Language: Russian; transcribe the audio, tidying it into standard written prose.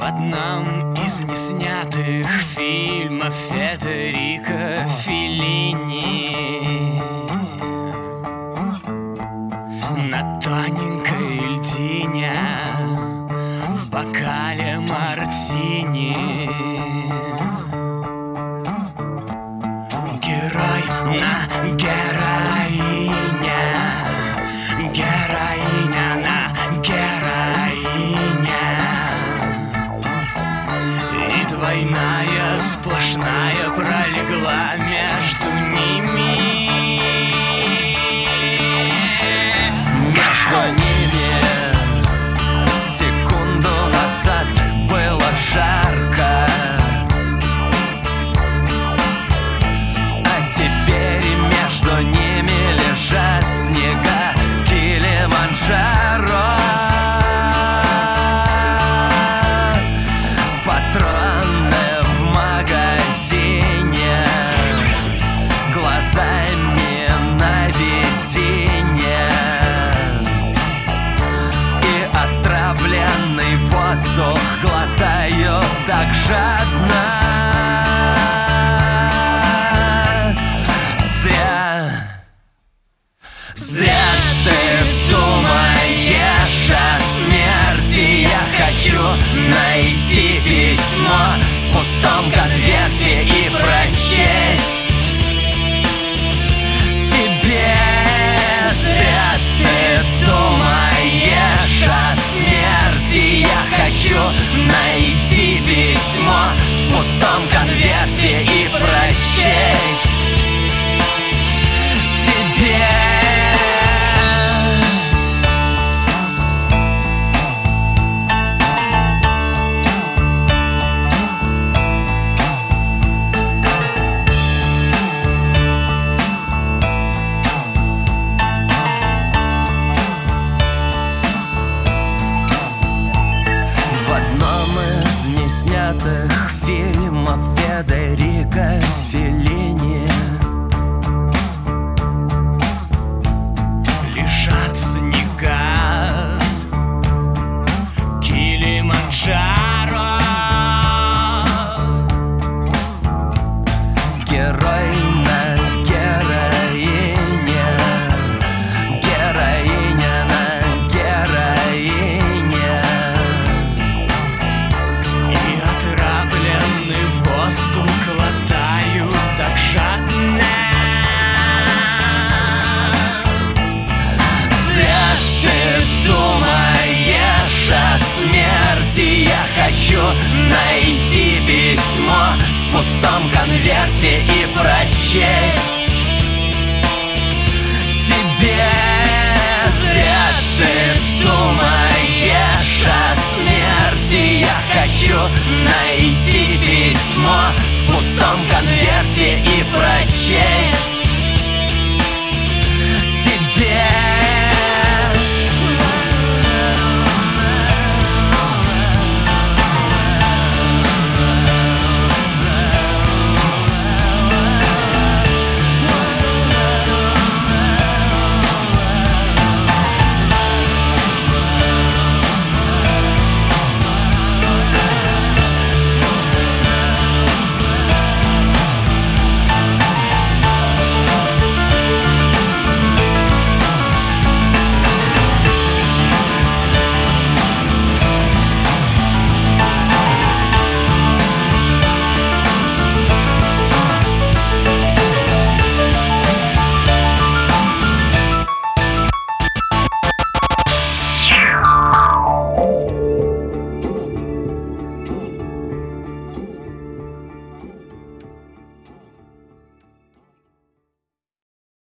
одном из неснятых фильмов Федерико Феллини на тоненькой льдине в бокале мартини герой на героине, героиня на героине, и двойная сплошная пролегла между ними. Между ними секунду назад было жарко, а теперь между ними лежат снега Килиманджаро. Патроны в магазине, глазами на весенне, и отравленный воздух глотаю так жадно. Зря ты думаешь о смерти. Я хочу найти письмо в пустом конверте и прочесть тебе. Зря ты думаешь о смерти. Я хочу найти письмо в пустом конверте и прочесть тебе. Фильмов Федерико Феллини лежат снега Килиманджаро. герой на героине, героиня на героине, Отравленный воздух глотаю так жадно. Зря ты думаешь о смерти. Я хочу найти письмо в пустом конверте и прочесть тебе. Зря ты думаешь о смерти. Я хочу найти письмо в пустом конверте и прочесть